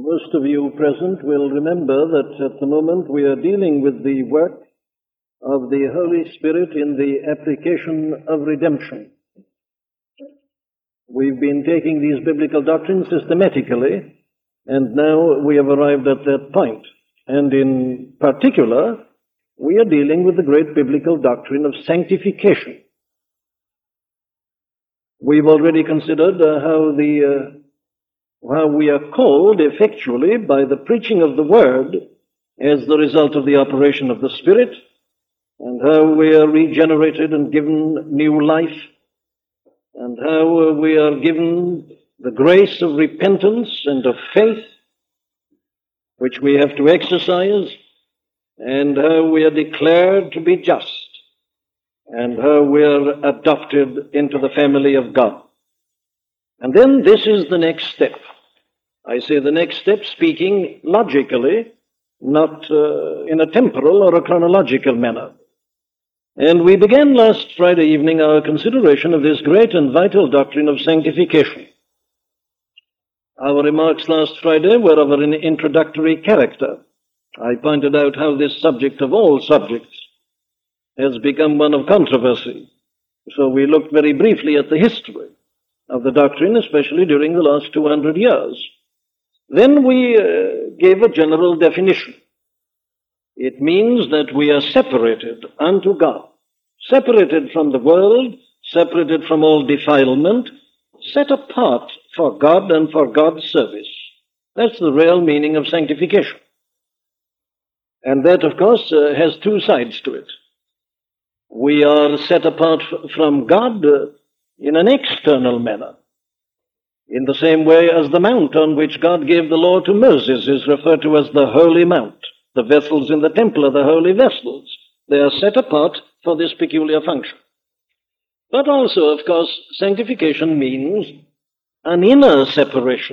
Most of you present will remember that at the moment we are dealing with the work of the Holy Spirit in the application of redemption. We've been taking these biblical doctrines systematically, and now we have arrived at that point. And in particular, we are dealing with the great biblical doctrine of sanctification. We've already considered how we are called effectually by the preaching of the Word as the result of the operation of the Spirit, and how we are regenerated and given new life, and how we are given the grace of repentance and of faith, which we have to exercise, and how we are declared to be just, and how we are adopted into the family of God. And then this is the next step. I say the next step speaking logically, not in a temporal or a chronological manner. And we began last Friday evening our consideration of this great and vital doctrine of sanctification. Our remarks last Friday were of an introductory character. I pointed out how this subject of all subjects has become one of controversy. So we looked very briefly at the history of the doctrine, especially during the last 200 years. Then we gave a general definition. It means that we are separated unto God, separated from the world, separated from all defilement, set apart for God and for God's service. That's the real meaning of sanctification. And that, of course, has two sides to it. We are set apart from God in an external manner, in the same way as the mount on which God gave the law to Moses is referred to as the Holy Mount. The vessels in the temple are the holy vessels. They are set apart for this peculiar function. But also, of course, sanctification means an inner separation,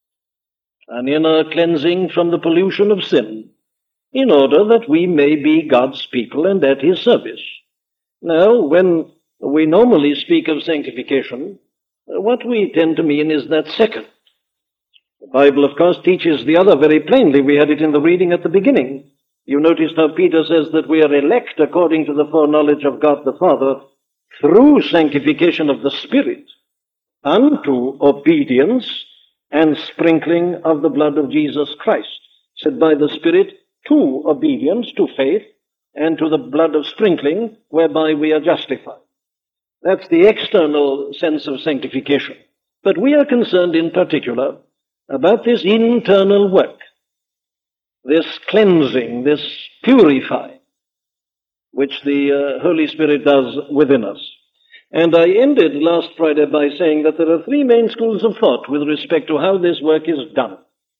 an inner cleansing from the pollution of sin, in order that we may be God's people and at His service. Now, when we normally speak of sanctification, what we tend to mean is that second. The Bible, of course, teaches the other very plainly. We had it in the reading at the beginning. You noticed how Peter says that we are elect according to the foreknowledge of God the Father through sanctification of the Spirit unto obedience and sprinkling of the blood of Jesus Christ. Said by the Spirit to obedience, to faith, and to the blood of sprinkling whereby we are justified. That's the external sense of sanctification. But we are concerned in particular about this internal work, this cleansing, this purifying, which the Holy Spirit does within us. And I ended last Friday by saying that there are three main schools of thought with respect to how this work is done.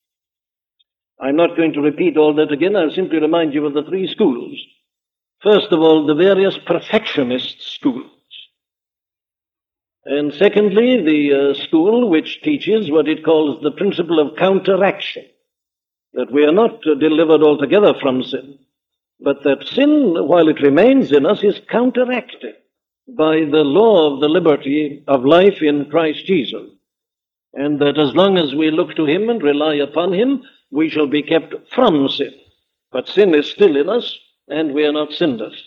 I'm not going to repeat all that again. I'll simply remind you of the three schools. First of all, the various perfectionist schools. And secondly, the school which teaches what it calls the principle of counteraction, that we are not delivered altogether from sin, but that sin, while it remains in us, is counteracted by the law of the liberty of life in Christ Jesus, and that as long as we look to Him and rely upon Him, we shall be kept from sin. But sin is still in us, and we are not sinless.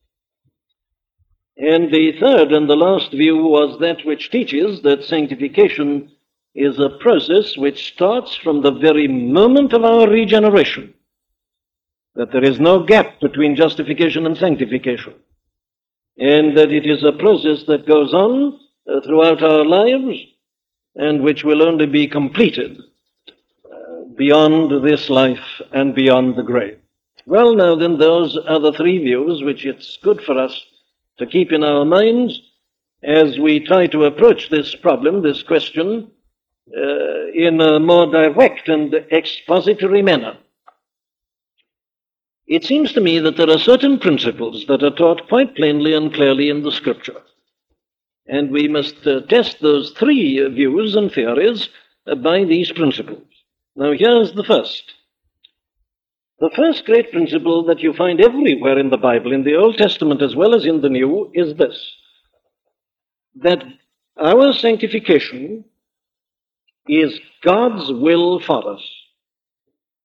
And the third and the last view was that which teaches that sanctification is a process which starts from the very moment of our regeneration, that there is no gap between justification and sanctification, and that it is a process that goes on throughout our lives and which will only be completed beyond this life and beyond the grave. Well, now then, those are the three views which it's good for us to keep in our minds as we try to approach this problem, this question, in a more direct and expository manner. It seems to me that there are certain principles that are taught quite plainly and clearly in the Scripture. And we must test those three views and theories by these principles. Now, here's the first. The first great principle that you find everywhere in the Bible, in the Old Testament as well as in the New, is this: that our sanctification is God's will for us.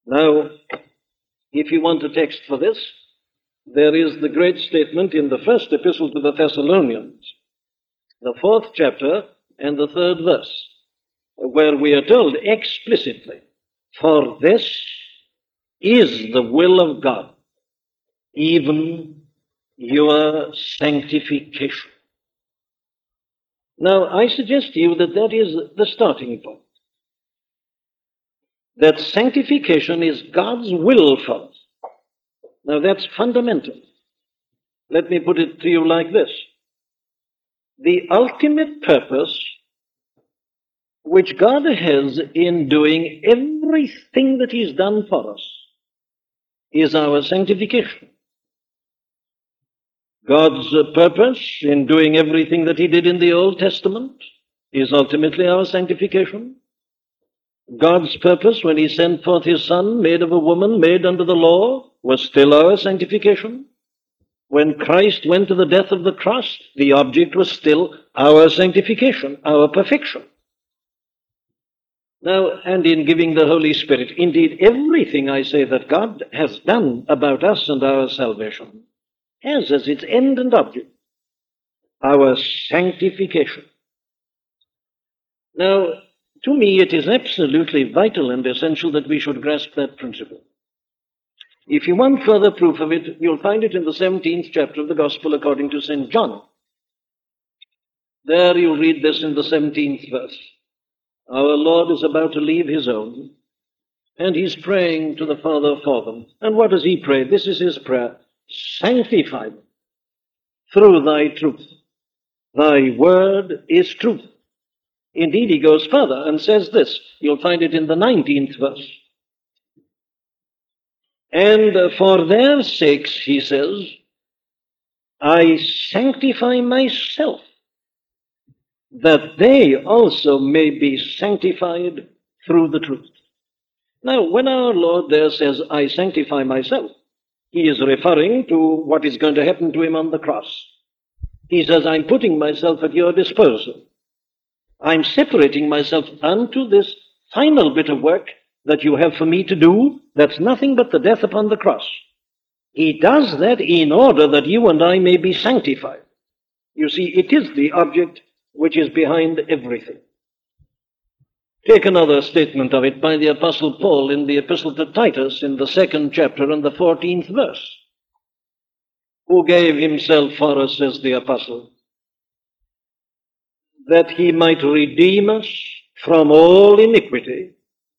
Now, if you want a text for this, there is the great statement in the first epistle to the Thessalonians, the 4th chapter and the 3rd verse, where we are told explicitly, "For this is the will of God, even your sanctification." Now, I suggest to you that that is the starting point. That sanctification is God's will for us. Now, that's fundamental. Let me put it to you like this. The ultimate purpose which God has in doing everything that He's done for us is our sanctification. God's purpose in doing everything that He did in the Old Testament is ultimately our sanctification. God's purpose when He sent forth His Son, made of a woman, made under the law, was still our sanctification. When Christ went to the death of the cross, the object was still our sanctification, our perfection. Now, and in giving the Holy Spirit, indeed everything I say that God has done about us and our salvation has as its end and object our sanctification. Now, to me, it is absolutely vital and essential that we should grasp that principle. If you want further proof of it, you'll find it in the 17th chapter of the Gospel according to St. John. There you'll read this in the 17th verse. Our Lord is about to leave His own, and He's praying to the Father for them. And what does He pray? This is His prayer. Sanctify them through Thy truth. Thy word is truth. Indeed, He goes further and says this. You'll find it in the 19th verse. And for their sakes, He says, I sanctify myself, that they also may be sanctified through the truth. Now, when our Lord there says, I sanctify myself, He is referring to what is going to happen to Him on the cross. He says, I'm putting myself at your disposal. I'm separating myself unto this final bit of work that you have for me to do. That's nothing but the death upon the cross. He does that in order that you and I may be sanctified. You see, it is the object which is behind everything. Take another statement of it by the Apostle Paul in the Epistle to Titus in the 2nd chapter and the 14th verse. Who gave Himself for us, says the Apostle, that He might redeem us from all iniquity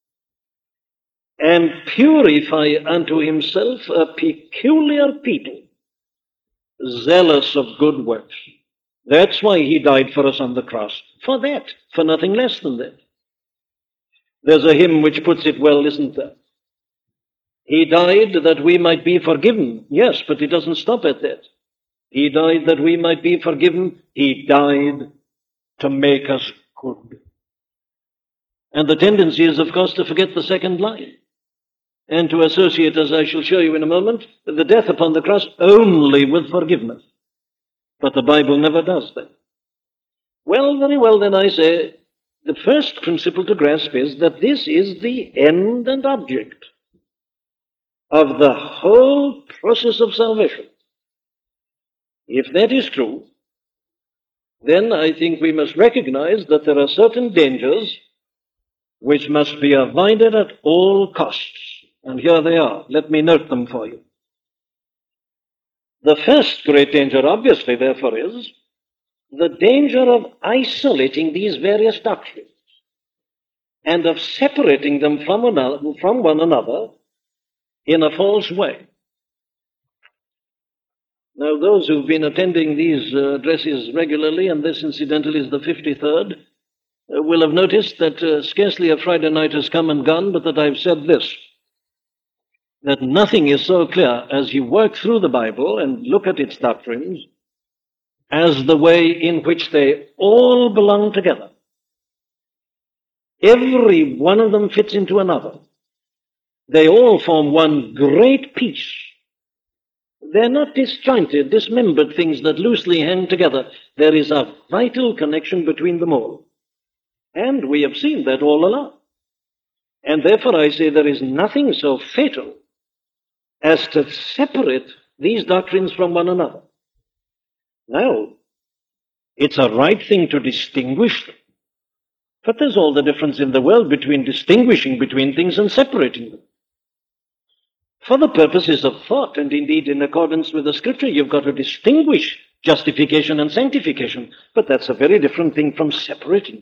and purify unto Himself a peculiar people, zealous of good works. That's why He died for us on the cross. For that, for nothing less than that. There's a hymn which puts it well, isn't there? He died that we might be forgiven. Yes, but it doesn't stop at that. He died that we might be forgiven. He died to make us good. And the tendency is, of course, to forget the second line and to associate, as I shall show you in a moment, the death upon the cross only with forgiveness. But the Bible never does that. Well, very well, then I say, the first principle to grasp is that this is the end and object of the whole process of salvation. If that is true, then I think we must recognize that there are certain dangers which must be avoided at all costs. And here they are. Let me note them for you. The first great danger, obviously, therefore, is the danger of isolating these various doctrines and of separating them from one another in a false way. Now, those who've been attending these addresses regularly, and this incidentally is the 53rd, will have noticed that scarcely a Friday night has come and gone, but that I've said this, that nothing is so clear as you work through the Bible and look at its doctrines as the way in which they all belong together. Every one of them fits into another. They all form one great piece. They're not disjointed, dismembered things that loosely hang together. There is a vital connection between them all. And we have seen that all along. And therefore I say there is nothing so fatal as to separate these doctrines from one another. Now, it's a right thing to distinguish them. But there's all the difference in the world between distinguishing between things and separating them. For the purposes of thought, and indeed in accordance with the Scripture, you've got to distinguish justification and sanctification. But that's a very different thing from separating.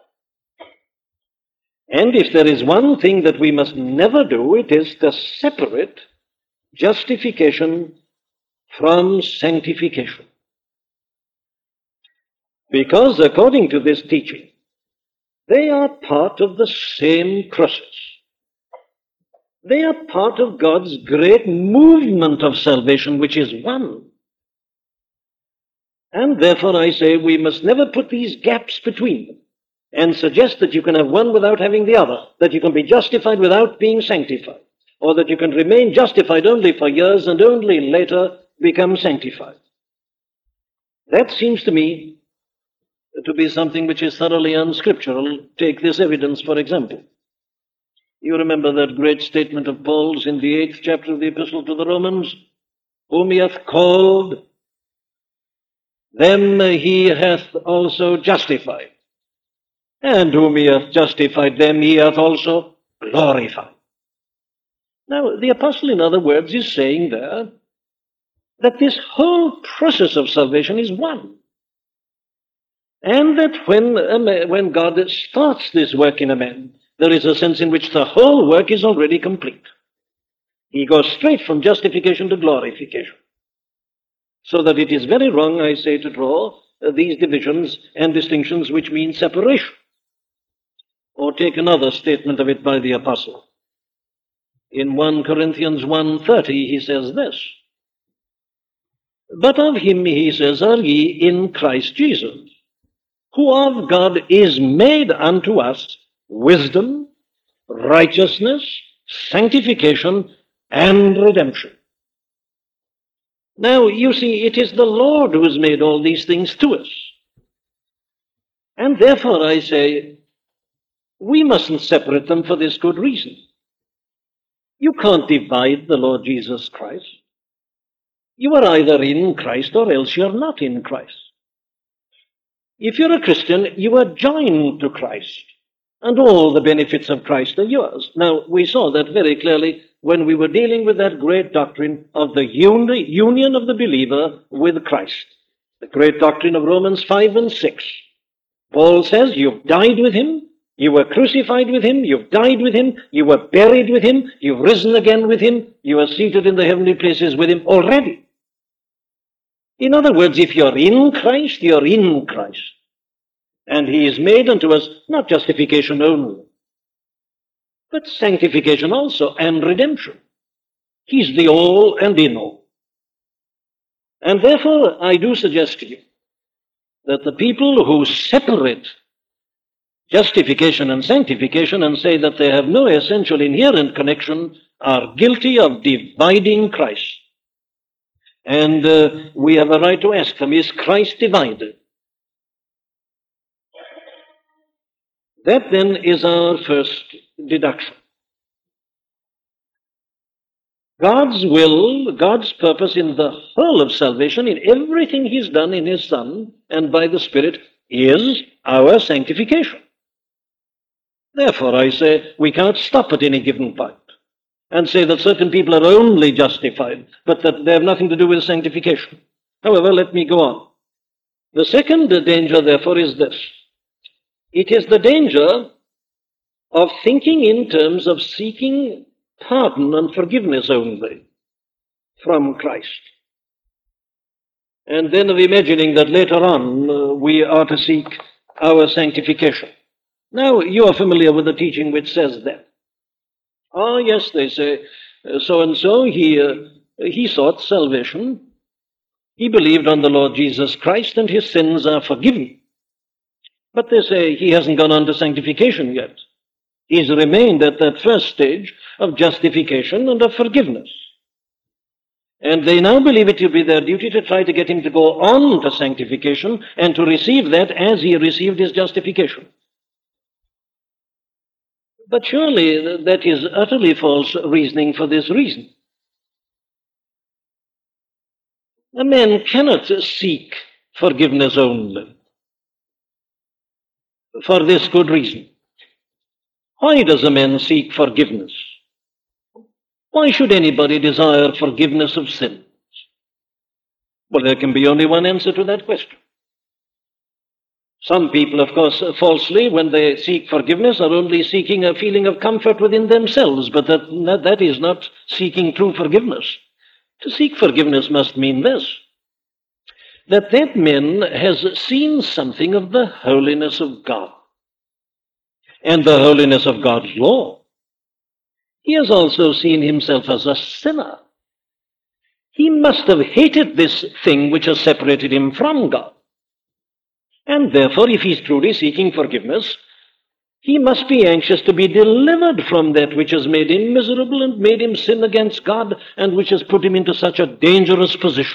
And if there is one thing that we must never do, it is to separate justification from sanctification. Because according to this teaching, they are part of the same process. They are part of God's great movement of salvation, which is one. And therefore I say we must never put these gaps between them and suggest that you can have one without having the other, that you can be justified without being sanctified, or that you can remain justified only for years and only later become sanctified. That seems to me to be something which is thoroughly unscriptural. Take this evidence, for example. You remember that great statement of Paul's in the 8th chapter of the Epistle to the Romans, whom he hath called, them he hath also justified. And whom he hath justified, them he hath also glorified. Now, the apostle, in other words, is saying there that this whole process of salvation is one. And that when God starts this work in a man, there is a sense in which the whole work is already complete. He goes straight from justification to glorification. So that it is very wrong, I say, to draw these divisions and distinctions which mean separation. Or take another statement of it by the apostle. In 1 Corinthians 1:30, he says this, but of him, he says, are ye in Christ Jesus, who of God is made unto us wisdom, righteousness, sanctification, and redemption. Now, you see, it is the Lord who has made all these things to us. And therefore, I say, we mustn't separate them for this good reason. You can't divide the Lord Jesus Christ. You are either in Christ or else you're not in Christ. If you're a Christian, you are joined to Christ, and all the benefits of Christ are yours. Now, we saw that very clearly when we were dealing with that great doctrine of the union of the believer with Christ, the great doctrine of Romans 5 and 6. Paul says, you've died with him, you were crucified with him, you've died with him, you were buried with him, you've risen again with him, you are seated in the heavenly places with him already. In other words, if you're in Christ, you're in Christ. And he is made unto us not justification only, but sanctification also and redemption. He's the all and in all. And therefore, I do suggest to you that the people who separate justification and sanctification and say that they have no essential inherent connection are guilty of dividing Christ. And we have a right to ask them, is Christ divided? That then is our first deduction. God's will, God's purpose in the whole of salvation, in everything he's done in his Son and by the Spirit, is our sanctification. Therefore, I say, we can't stop at any given point and say that certain people are only justified, but that they have nothing to do with sanctification. However, let me go on. The second danger, therefore, is this. It is the danger of thinking in terms of seeking pardon and forgiveness only from Christ. And then of imagining that later on we are to seek our sanctification. Now, you are familiar with the teaching which says that. Oh, yes, they say, so-and-so, he sought salvation. He believed on the Lord Jesus Christ and his sins are forgiven. But they say he hasn't gone on to sanctification yet. He's remained at that first stage of justification and of forgiveness. And they now believe it to be their duty to try to get him to go on to sanctification and to receive that as he received his justification. But surely that is utterly false reasoning for this reason. A man cannot seek forgiveness only for this good reason. Why does a man seek forgiveness? Why should anybody desire forgiveness of sins? Well, there can be only one answer to that question. Some people, of course, falsely, when they seek forgiveness, are only seeking a feeling of comfort within themselves, but that is not seeking true forgiveness. To seek forgiveness must mean this, that man has seen something of the holiness of God and the holiness of God's law. He has also seen himself as a sinner. He must have hated this thing which has separated him from God. And therefore, if he's truly seeking forgiveness, he must be anxious to be delivered from that which has made him miserable and made him sin against God and which has put him into such a dangerous position.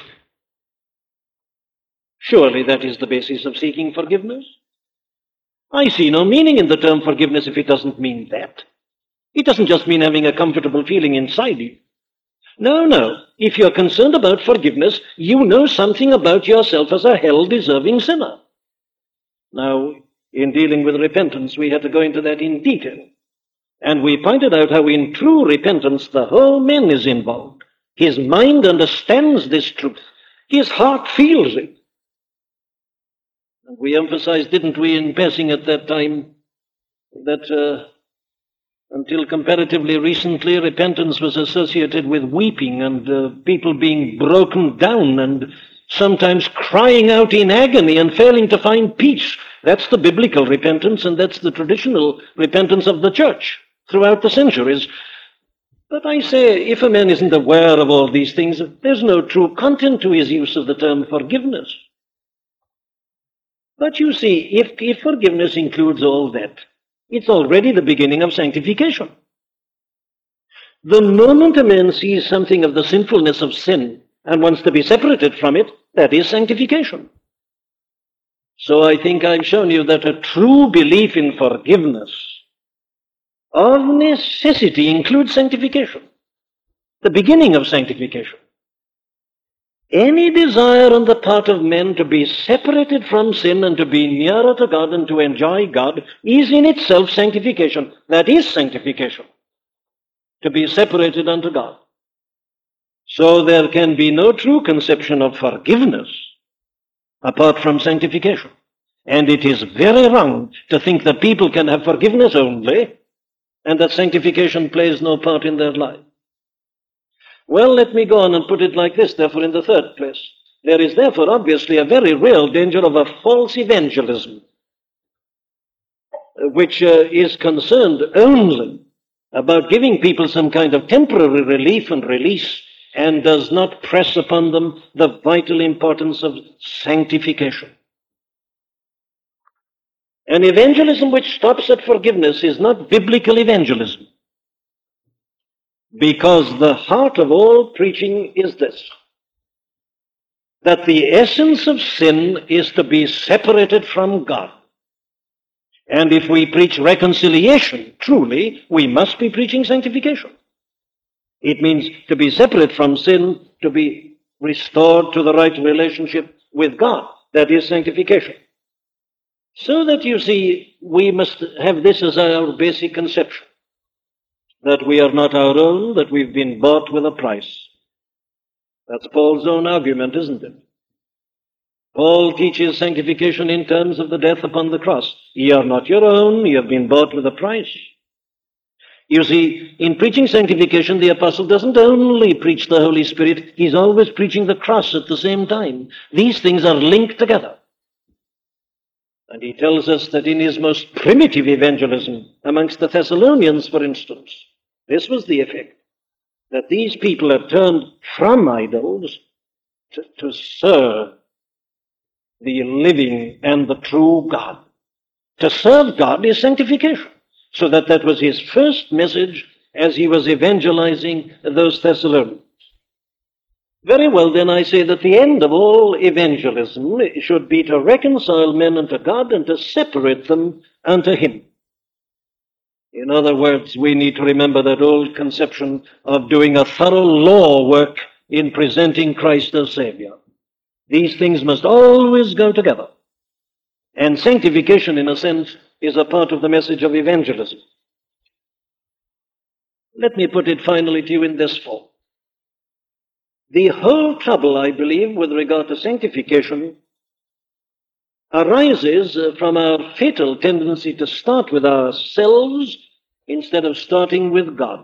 Surely that is the basis of seeking forgiveness. I see no meaning in the term forgiveness if it doesn't mean that. It doesn't just mean having a comfortable feeling inside you. No. If you're concerned about forgiveness, you know something about yourself as a hell-deserving sinner. Now, in dealing with repentance, we had to go into that in detail. And we pointed out how in true repentance, the whole man is involved. His mind understands this truth. His heart feels it. And we emphasized, didn't we, in passing at that time, that until comparatively recently, repentance was associated with weeping and people being broken down and sometimes crying out in agony and failing to find peace. That's the biblical repentance, and that's the traditional repentance of the church throughout the centuries. But I say, if a man isn't aware of all these things, there's no true content to his use of the term forgiveness. But you see, if forgiveness includes all that, it's already the beginning of sanctification. The moment a man sees something of the sinfulness of sin and wants to be separated from it, that is sanctification. So I think I've shown you that a true belief in forgiveness of necessity includes sanctification, the beginning of sanctification. Any desire on the part of men to be separated from sin and to be nearer to God and to enjoy God is in itself sanctification. That is sanctification, to be separated unto God. So there can be no true conception of forgiveness apart from sanctification. And it is very wrong to think that people can have forgiveness only and that sanctification plays no part in their life. Well, let me go on and put it like this, therefore, in the third place. There is therefore obviously a very real danger of a false evangelism, which is concerned only about giving people some kind of temporary relief and release and does not press upon them the vital importance of sanctification. An evangelism which stops at forgiveness is not biblical evangelism, because the heart of all preaching is this, that the essence of sin is to be separated from God. And if we preach reconciliation, truly, we must be preaching sanctification. It means to be separate from sin, to be restored to the right relationship with God. That is sanctification. So that, you see, we must have this as our basic conception, that we are not our own, that we've been bought with a price. That's Paul's own argument, isn't it? Paul teaches sanctification in terms of the death upon the cross. Ye are not your own, ye have been bought with a price. You see, in preaching sanctification, the apostle doesn't only preach the Holy Spirit, he's always preaching the cross at the same time. These things are linked together. And he tells us that in his most primitive evangelism, amongst the Thessalonians, for instance, this was the effect, that these people had turned from idols to serve the living and the true God. To serve God is sanctification. So that was his first message as he was evangelizing those Thessalonians. Very well, then I say that the end of all evangelism should be to reconcile men unto God and to separate them unto him. In other words, we need to remember that old conception of doing a thorough law work in presenting Christ as Savior. These things must always go together. And sanctification, in a sense, is a part of the message of evangelism. Let me put it finally to you in this form. The whole trouble, I believe, with regard to sanctification arises from our fatal tendency to start with ourselves instead of starting with God.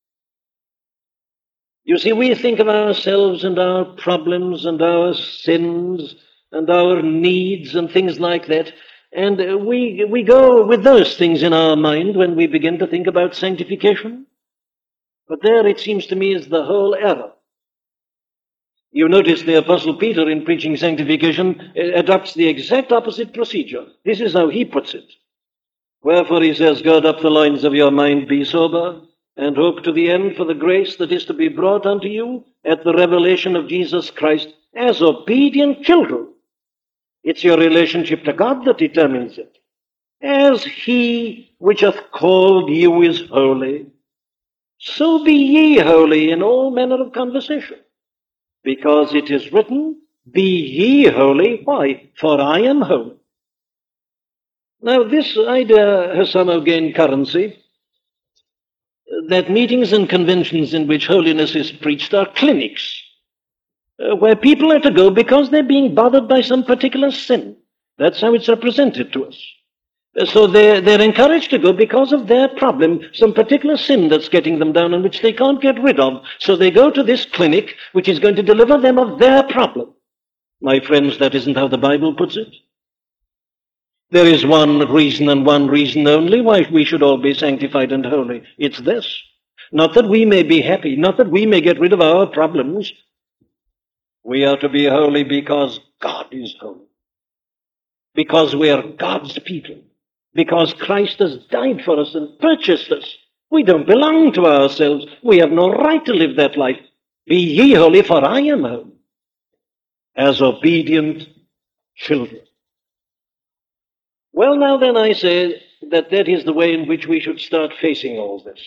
You see, we think of ourselves and our problems and our sins and our needs and things like that, and we go with those things in our mind when we begin to think about sanctification. But there, it seems to me, is the whole error. You notice the Apostle Peter, in preaching sanctification, adopts the exact opposite procedure. This is how he puts it. Wherefore he says, gird up the loins of your mind, be sober, and hope to the end for the grace that is to be brought unto you at the revelation of Jesus Christ as obedient children. It's your relationship to God that determines it. As he which hath called you is holy, so be ye holy in all manner of conversation. Because it is written, be ye holy. Why? For I am holy. Now, this idea has somehow gained currency, that meetings and conventions in which holiness is preached are clinics, where people are to go because they're being bothered by some particular sin. That's how it's represented to us. So they're encouraged to go because of their problem, some particular sin that's getting them down and which they can't get rid of. So they go to this clinic which is going to deliver them of their problem. My friends, that isn't how the Bible puts it. There is one reason and one reason only why we should all be sanctified and holy. It's this. Not that we may be happy, not that we may get rid of our problems. We are to be holy because God is holy. Because we are God's people. Because Christ has died for us and purchased us. We don't belong to ourselves. We have no right to live that life. Be ye holy, for I am holy. As obedient children. Well, now then, I say that is the way in which we should start facing all this.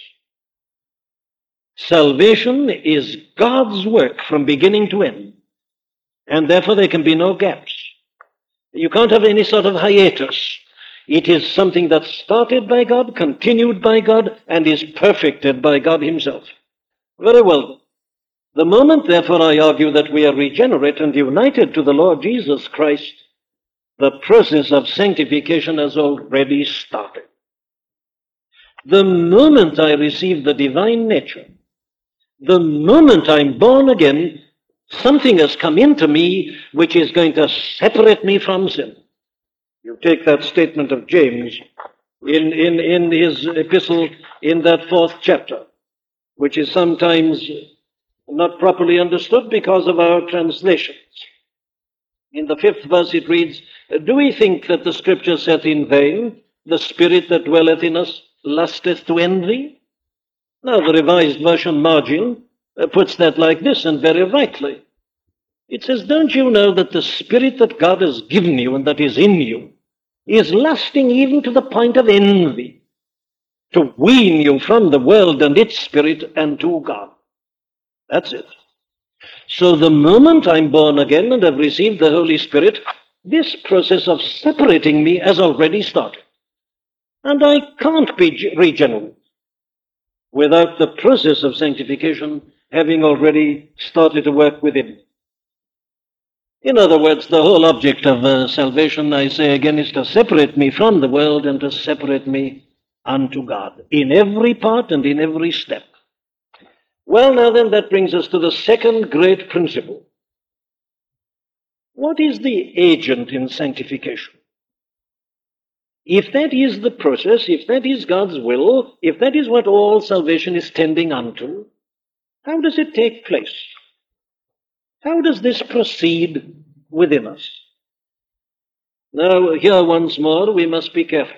Salvation is God's work from beginning to end. And therefore there can be no gaps. You can't have any sort of hiatus. It is something that's started by God, continued by God, and is perfected by God himself. Very well. The moment, therefore, I argue that we are regenerate and united to the Lord Jesus Christ, the process of sanctification has already started. The moment I receive the divine nature, the moment I'm born again, something has come into me which is going to separate me from sin. You take that statement of James in his epistle in that 4th chapter, which is sometimes not properly understood because of our translations. In the 5th verse it reads, do we think that the scripture saith in vain, the spirit that dwelleth in us lusteth to envy? Now the Revised Version margin puts that like this, and very rightly. It says, don't you know that the spirit that God has given you and that is in you is lusting even to the point of envy, to wean you from the world and its spirit and to God? That's it. So the moment I'm born again and have received the Holy Spirit, this process of separating me has already started. And I can't be regenerate without the process of sanctification having already started to work within me. In other words, the whole object of salvation, I say again, is to separate me from the world and to separate me unto God in every part and in every step. Well, now then, that brings us to the second great principle. What is the agent in sanctification? If that is the process, if that is God's will, if that is what all salvation is tending unto, how does it take place? How does this proceed within us? Now, here once more, we must be careful.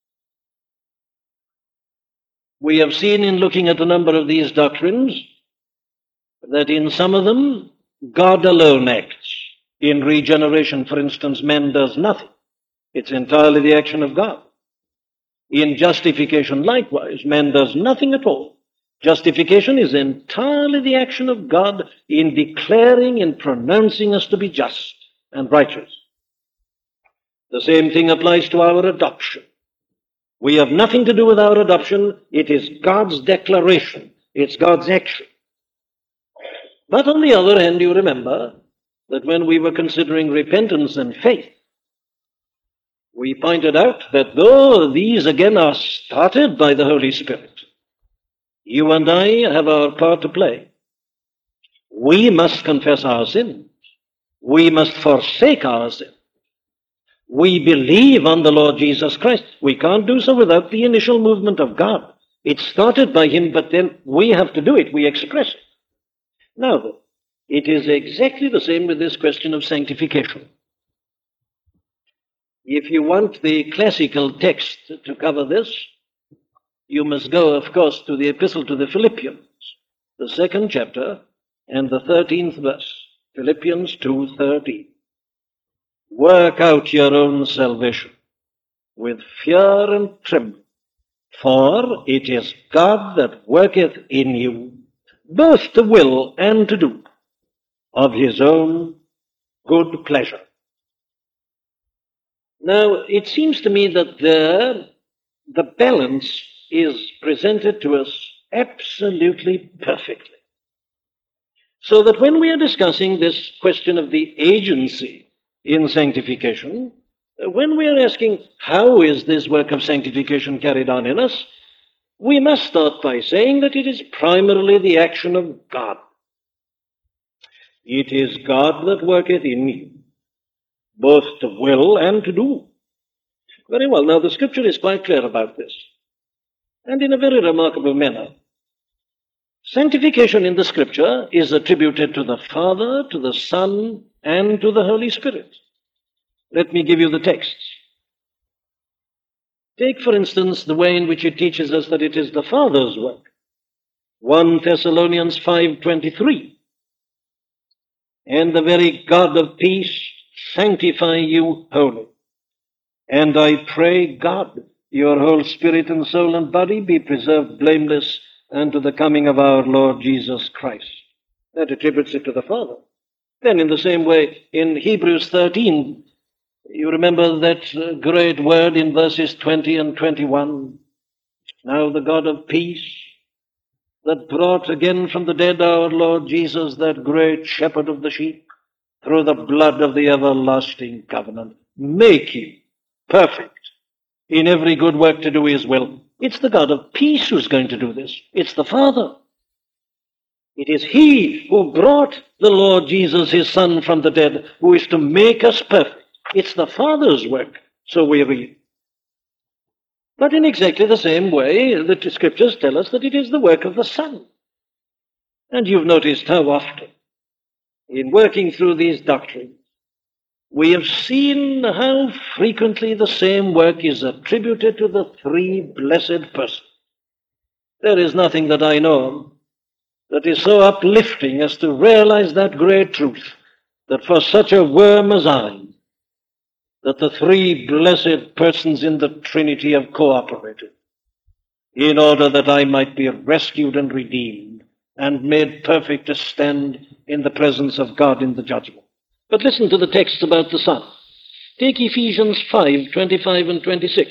We have seen in looking at a number of these doctrines that in some of them, God alone acts. In regeneration, for instance, man does nothing. It's entirely the action of God. In justification, likewise, man does nothing at all. Justification is entirely the action of God in declaring and pronouncing us to be just and righteous. The same thing applies to our adoption. We have nothing to do with our adoption. It is God's declaration. It's God's action. But on the other hand, you remember that when we were considering repentance and faith, we pointed out that though these again are started by the Holy Spirit, you and I have our part to play. We must confess our sins. We must forsake our sins. We believe on the Lord Jesus Christ. We can't do so without the initial movement of God. It started by Him, but then we have to do it. We express it. Now, though, it is exactly the same with this question of sanctification. If you want the classical text to cover this, you must go, of course, to the Epistle to the Philippians, the 2nd chapter and the 13th verse. Philippians 2:13. Work out your own salvation with fear and trembling, for it is God that worketh in you, both to will and to do of His own good pleasure. Now, it seems to me that there, the balance is presented to us absolutely perfectly. So that when we are discussing this question of the agency in sanctification, when we are asking how is this work of sanctification carried on in us, we must start by saying that it is primarily the action of God. It is God that worketh in you, both to will and to do. Very well. Now, the Scripture is quite clear about this, and in a very remarkable manner. Sanctification in the Scripture is attributed to the Father, to the Son, and to the Holy Spirit. Let me give you the texts. Take, for instance, the way in which it teaches us that it is the Father's work. 1 Thessalonians 5:23. And the very God of peace sanctify you wholly. And I pray God, your whole spirit and soul and body be preserved blameless unto the coming of our Lord Jesus Christ. That attributes it to the Father. Then in the same way, in Hebrews 13, you remember that great word in verses 20 and 21. Now the God of peace, that brought again from the dead our Lord Jesus, that great shepherd of the sheep, through the blood of the everlasting covenant, make you perfect in every good work to do His will. It's the God of peace who's going to do this. It's the Father. It is He who brought the Lord Jesus, His Son, from the dead, who is to make us perfect. It's the Father's work, so we read. But in exactly the same way, the Scriptures tell us that it is the work of the Son. And you've noticed how often, in working through these doctrines, we have seen how frequently the same work is attributed to the three blessed persons. There is nothing that I know of that is so uplifting as to realize that great truth, that for such a worm as I, that the three blessed persons in the Trinity have cooperated in order that I might be rescued and redeemed and made perfect to stand in the presence of God in the judgment. But listen to the texts about the Son. Take Ephesians 5:25 and 26.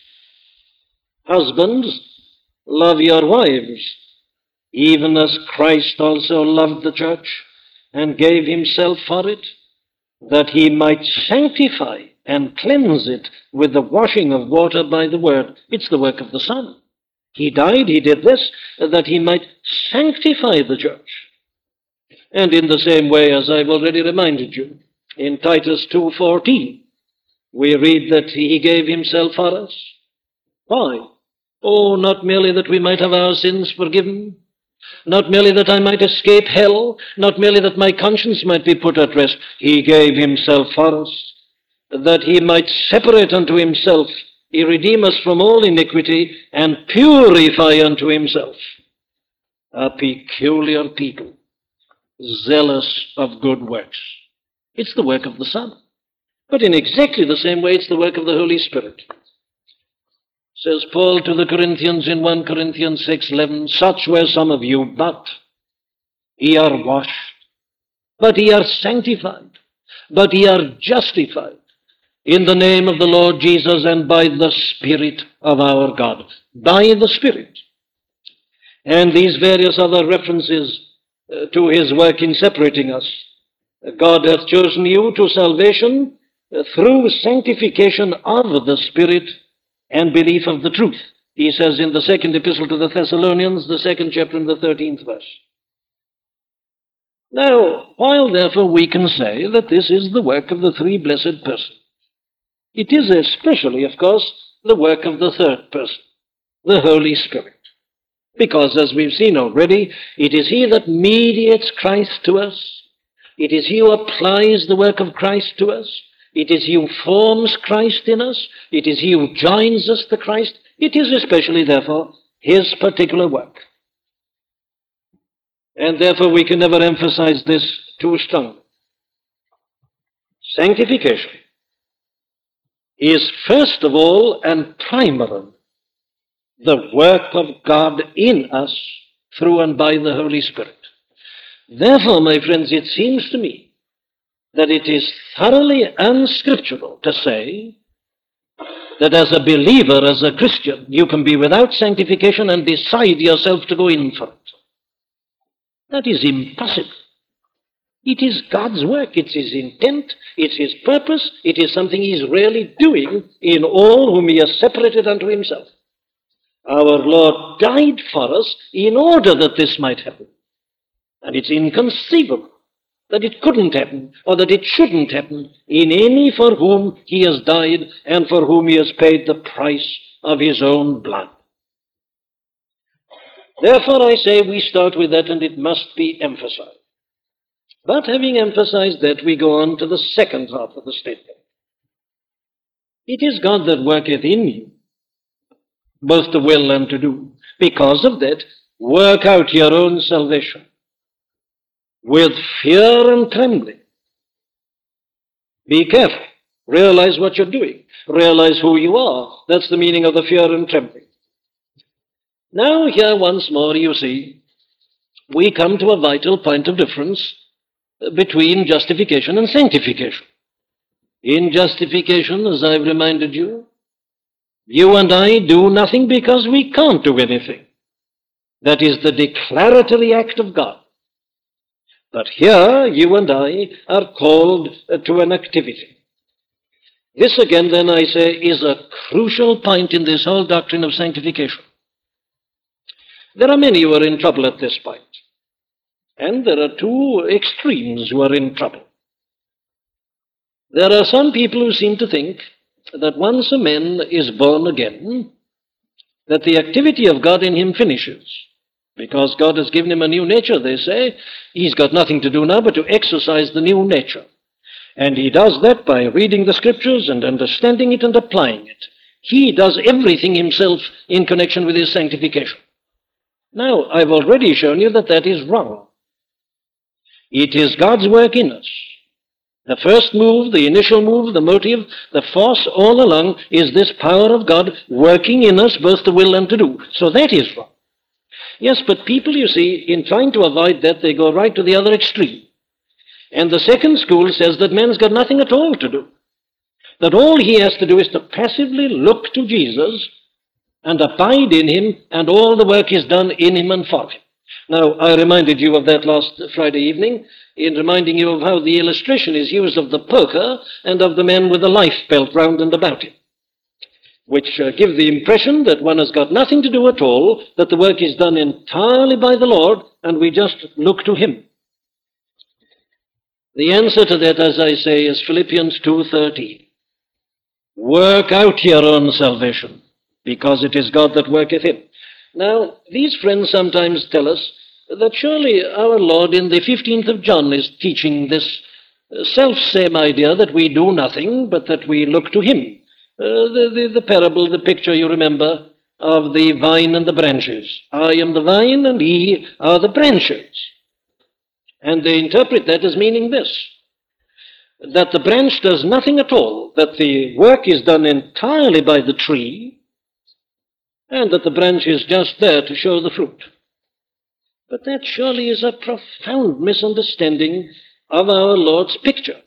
Husbands, love your wives, even as Christ also loved the church and gave Himself for it, that He might sanctify and cleanse it with the washing of water by the word. It's the work of the Son. He died, He did this, that He might sanctify the church. And in the same way, as I've already reminded you, in Titus 2:14, we read that He gave Himself for us. Why? Oh, not merely that we might have our sins forgiven, not merely that I might escape hell, not merely that my conscience might be put at rest. He gave Himself for us, that He might separate unto Himself, He redeem us from all iniquity, and purify unto Himself a peculiar people, zealous of good works. It's the work of the Son. But in exactly the same way, it's the work of the Holy Spirit. Says Paul to the Corinthians in 1 Corinthians 6:11, such were some of you, but ye are washed, but ye are sanctified, but ye are justified in the name of the Lord Jesus and by the Spirit of our God. By the Spirit. And these various other references to his work in separating us. God hath chosen you to salvation through sanctification of the Spirit and belief of the truth. He says in the second epistle to the Thessalonians, the 2nd chapter and the 13th verse. Now, while therefore we can say that this is the work of the three blessed persons, it is especially, of course, the work of the third person, the Holy Spirit. Because, as we've seen already, it is he that mediates Christ to us. It is he who applies the work of Christ to us. It is he who forms Christ in us. It is he who joins us to Christ. It is especially, therefore, his particular work. And therefore we can never emphasize this too strongly. Sanctification is first of all and primarily the work of God in us through and by the Holy Spirit. Therefore, my friends, it seems to me that it is thoroughly unscriptural to say that as a believer, as a Christian, you can be without sanctification and decide yourself to go in for it. That is impossible. It is God's work, it's his intent, it's his purpose, it is something he's really doing in all whom he has separated unto himself. Our Lord died for us in order that this might happen. And it's inconceivable that it couldn't happen or that it shouldn't happen in any for whom he has died and for whom he has paid the price of his own blood. Therefore, I say we start with that, and it must be emphasized. But having emphasized that, we go on to the second half of the statement. It is God that worketh in you, both to will and to do. Because of that, work out your own salvation with fear and trembling. Be careful. Realize what you're doing. Realize who you are. That's the meaning of the fear and trembling. Now, here once more, you see, we come to a vital point of difference between justification and sanctification. In justification, as I've reminded you, you and I do nothing because we can't do anything. That is the declaratory act of God. But here, you and I are called to an activity. This again, then, I say, is a crucial point in this whole doctrine of sanctification. There are many who are in trouble at this point. And there are two extremes who are in trouble. There are some people who seem to think that once a man is born again, that the activity of God in him finishes. Because God has given him a new nature, they say, he's got nothing to do now but to exercise the new nature. And he does that by reading the scriptures and understanding it and applying it. He does everything himself in connection with his sanctification. Now, I've already shown you that that is wrong. It is God's work in us. The first move, the initial move, the motive, the force all along is this power of God working in us both to will and to do. So that is wrong. Yes, but people, you see, in trying to avoid that, they go right to the other extreme. And the second school says that man's got nothing at all to do. That all he has to do is to passively look to Jesus and abide in him, and all the work is done in him and for him. Now, I reminded you of that last Friday evening in reminding you of how the illustration is used of the poker and of the man with the life belt round and about him, which give the impression that one has got nothing to do at all, that the work is done entirely by the Lord, and we just look to him. The answer to that, as I say, is Philippians 2:13. Work out your own salvation, because it is God that worketh in. Now, these friends sometimes tell us that surely our Lord in the 15th of John is teaching this self-same idea that we do nothing, but that we look to him. The parable, the picture, you remember, of the vine and the branches. I am the vine and ye are the branches. And they interpret that as meaning this, that the branch does nothing at all, that the work is done entirely by the tree, and that the branch is just there to show the fruit. But that surely is a profound misunderstanding of our Lord's picture.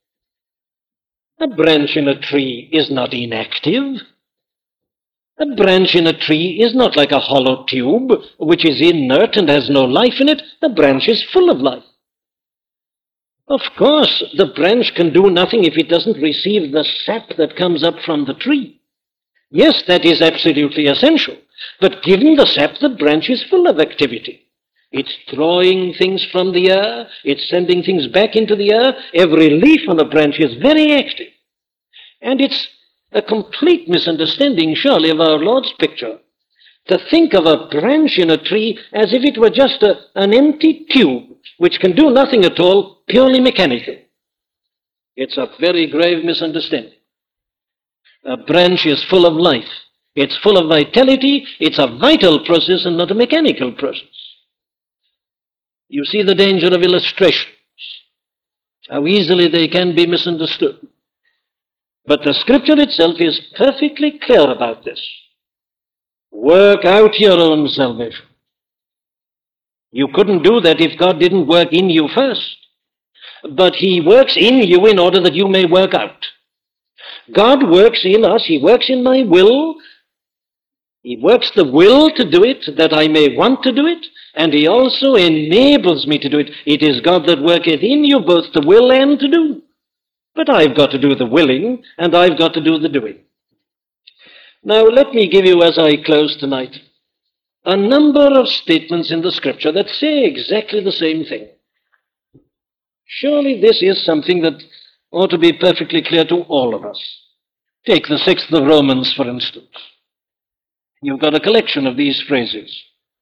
A branch in a tree is not inactive. A branch in a tree is not like a hollow tube, which is inert and has no life in it. The branch is full of life. Of course, the branch can do nothing if it doesn't receive the sap that comes up from the tree. Yes, that is absolutely essential. But given the sap, the branch is full of activity. It's drawing things from the air. It's sending things back into the air. Every leaf on a branch is very active. And it's a complete misunderstanding, surely, of our Lord's picture to think of a branch in a tree as if it were just an empty tube which can do nothing at all, purely mechanical. It's a very grave misunderstanding. A branch is full of life. It's full of vitality. It's a vital process and not a mechanical process. You see the danger of illustrations, how easily they can be misunderstood. But the Scripture itself is perfectly clear about this. Work out your own salvation. You couldn't do that if God didn't work in you first. But He works in you in order that you may work out. God works in us. He works in my will. He works the will to do it, that I may want to do it, and He also enables me to do it. It is God that worketh in you both to will and to do. But I've got to do the willing, and I've got to do the doing. Now, let me give you, as I close tonight, a number of statements in the Scripture that say exactly the same thing. Surely this is something that ought to be perfectly clear to all of us. Take the 6th of Romans, for instance. You've got a collection of these phrases.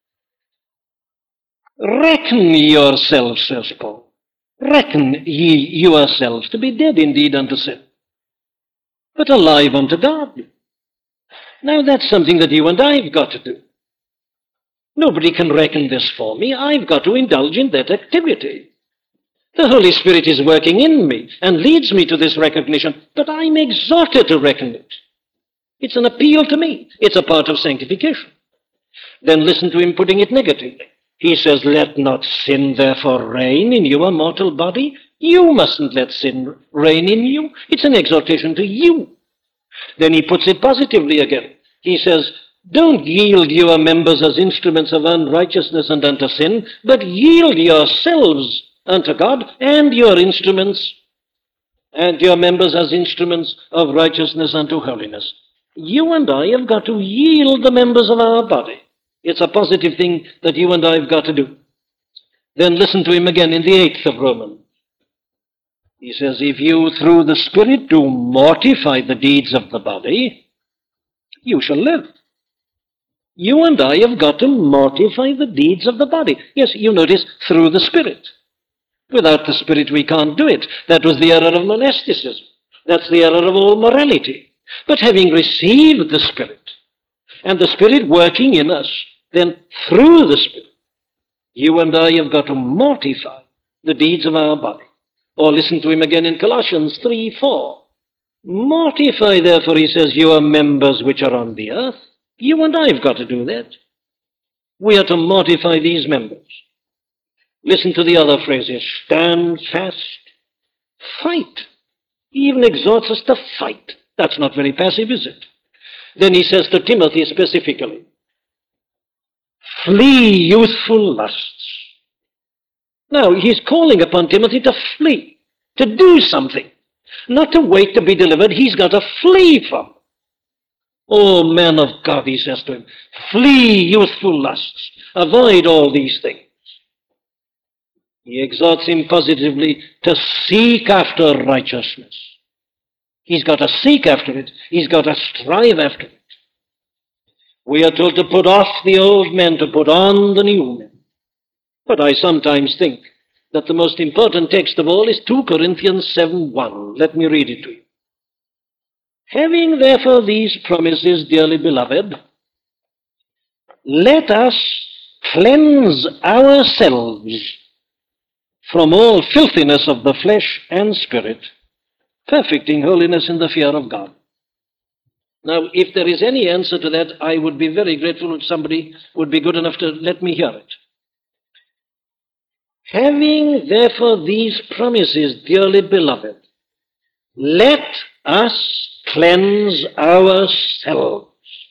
Reckon yourselves, says Paul. Reckon ye yourselves to be dead indeed unto sin, but alive unto God. Now that's something that you and I've got to do. Nobody can reckon this for me. I've got to indulge in that activity. The Holy Spirit is working in me and leads me to this recognition, but I'm exhorted to reckon it. It's an appeal to me. It's a part of sanctification. Then listen to him putting it negatively. He says, let not sin therefore reign in your mortal body. You mustn't let sin reign in you. It's an exhortation to you. Then he puts it positively again. He says, don't yield your members as instruments of unrighteousness and unto sin, but yield yourselves unto God, and your instruments and your members as instruments of righteousness unto holiness. You and I have got to yield the members of our body. It's a positive thing that you and I have got to do. Then listen to him again in the 8th of Romans. He says, if you through the Spirit do mortify the deeds of the body, you shall live. You and I have got to mortify the deeds of the body. Yes, you notice, through the Spirit. Without the Spirit we can't do it. That was the error of monasticism. That's the error of all morality. But having received the Spirit, and the Spirit working in us, then through the Spirit, you and I have got to mortify the deeds of our body. Or listen to him again in Colossians 3:4. Mortify, therefore, he says, your members which are on the earth. You and I have got to do that. We are to mortify these members. Listen to the other phrases. Stand fast. Fight. He even exhorts us to fight. That's not very passive, is it? Then he says to Timothy specifically, flee youthful lusts. Now, he's calling upon Timothy to flee, to do something, not to wait to be delivered. He's got to flee from. Oh, man of God, he says to him, flee youthful lusts. Avoid all these things. He exhorts him positively to seek after righteousness. He's got to seek after it. He's got to strive after it. We are told to put off the old man, to put on the new man. But I sometimes think that the most important text of all is 2 Corinthians 7:1. Let me read it to you. Having therefore these promises, dearly beloved, let us cleanse ourselves from all filthiness of the flesh and spirit, perfecting holiness in the fear of God. Now, if there is any answer to that, I would be very grateful if somebody would be good enough to let me hear it. Having therefore these promises, dearly beloved, let us cleanse ourselves.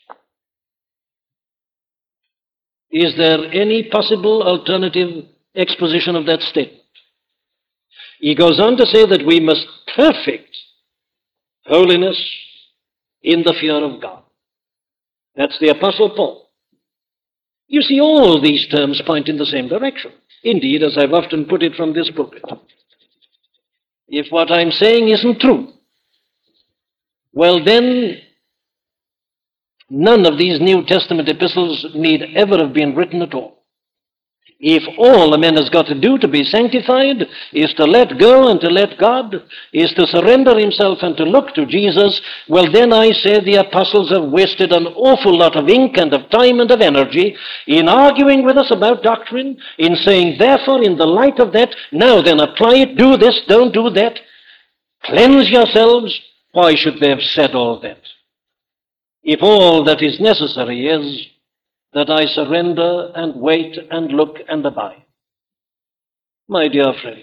Is there any possible alternative exposition of that statement? He goes on to say that we must perfect holiness in the fear of God. That's the Apostle Paul. You see, all these terms point in the same direction. Indeed, as I've often put it from this pulpit, if what I'm saying isn't true, well then, none of these New Testament epistles need ever have been written at all. If all a man has got to do to be sanctified is to let go and to let God, is to surrender himself and to look to Jesus, well then I say the apostles have wasted an awful lot of ink and of time and of energy in arguing with us about doctrine, in saying, therefore, in the light of that, now then apply it, do this, don't do that, cleanse yourselves. Why should they have said all that? If all that is necessary is that I surrender and wait and look and abide. My dear friend,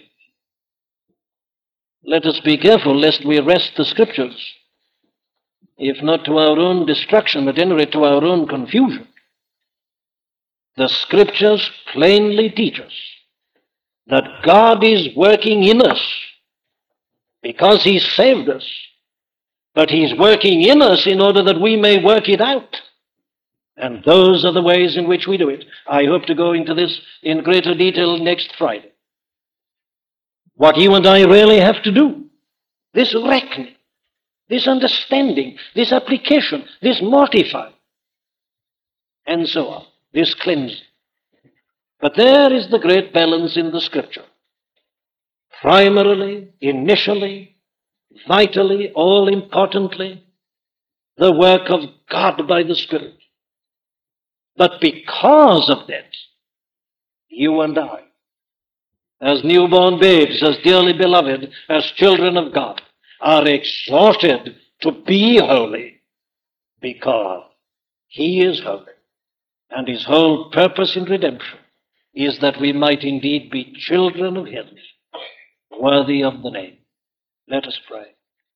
let us be careful lest we wrest the Scriptures, if not to our own destruction, at any rate to our own confusion. The Scriptures plainly teach us that God is working in us because He saved us, but He's working in us in order that we may work it out. And those are the ways in which we do it. I hope to go into this in greater detail next Friday. What you and I really have to do, this reckoning, this understanding, this application, this mortifying, and so on, this cleansing. But there is the great balance in the Scripture. Primarily, initially, vitally, all importantly, the work of God by the Spirit. But because of that, you and I, as newborn babes, as dearly beloved, as children of God, are exhorted to be holy because He is holy. And His whole purpose in redemption is that we might indeed be children of Him, worthy of the name. Let us pray.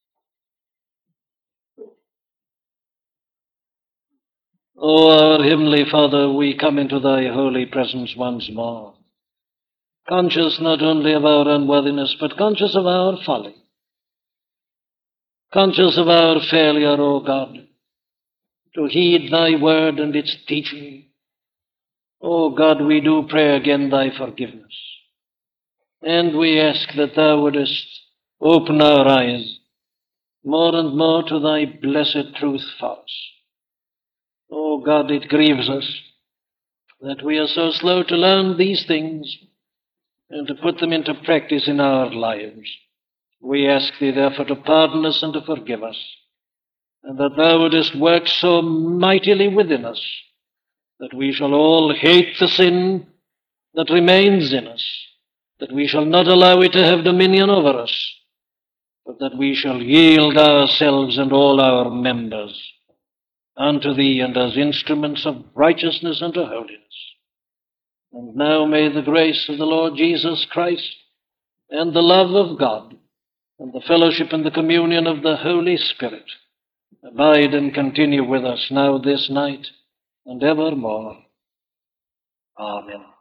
O our Heavenly Father, we come into Thy holy presence once more, conscious not only of our unworthiness, but conscious of our folly, conscious of our failure, O God, to heed Thy word and its teaching. O God, we do pray again Thy forgiveness, and we ask that Thou wouldest open our eyes more and more to Thy blessed truth for us. O God, it grieves us that we are so slow to learn these things and to put them into practice in our lives. We ask Thee, therefore, to pardon us and to forgive us, and that Thou wouldest work so mightily within us that we shall all hate the sin that remains in us, that we shall not allow it to have dominion over us, but that we shall yield ourselves and all our members unto Thee and as instruments of righteousness and of holiness. And now may the grace of the Lord Jesus Christ and the love of God and the fellowship and the communion of the Holy Spirit abide and continue with us now this night and evermore. Amen.